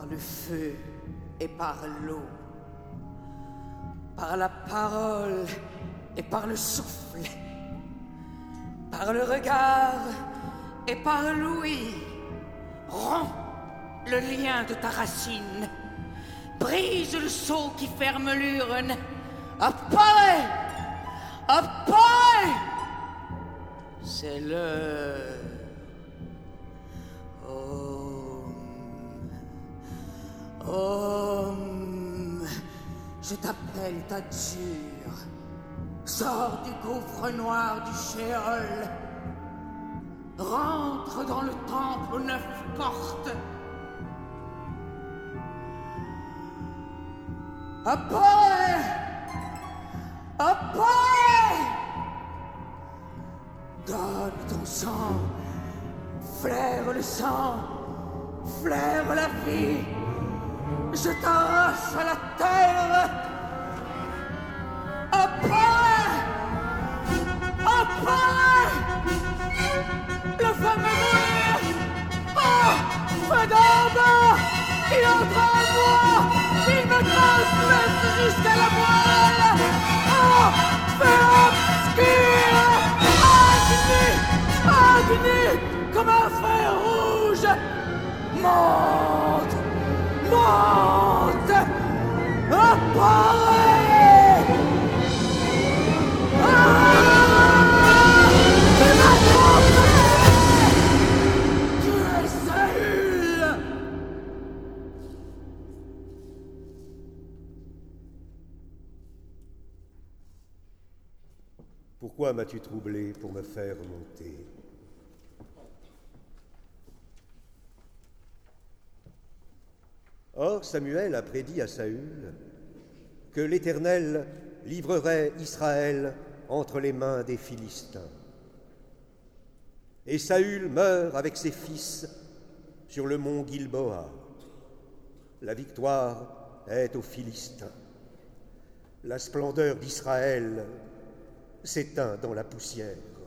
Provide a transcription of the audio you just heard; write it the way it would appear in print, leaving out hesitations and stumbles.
le feu et par l'eau, par la parole et par le souffle, par le regard et par l'ouïe. Romps le lien de ta racine, brise le sceau qui ferme l'urne. Apparaît, apparaît. C'est l'heure. Om, je t'appelle Tadjur. Sors du gouffre noir du Shéol. Rentre dans le temple aux 9 portes. Apparaît! Apparaît! Donne ton sang. Flaire le sang. Flaire la vie. Je t'arrache à la terre. Apparaît! Apparaît! Le fameux mourir! Oh! Fadamba! Il entre en moi! Il me transperce jusqu'à la moelle! Oh! Feu obscur! Agni! Agni! Comme un fer rouge! Monte! Monte! Apparaît! Tu m'as trompé! Tu es Saül! Pourquoi m'as-tu troublé pour me faire monter? Or, Samuel a prédit à Saül que l'Éternel livrerait Israël entre les mains des Philistins. Et Saül meurt avec ses fils sur le mont Gilboa. La victoire est aux Philistins. La splendeur d'Israël s'éteint dans la poussière.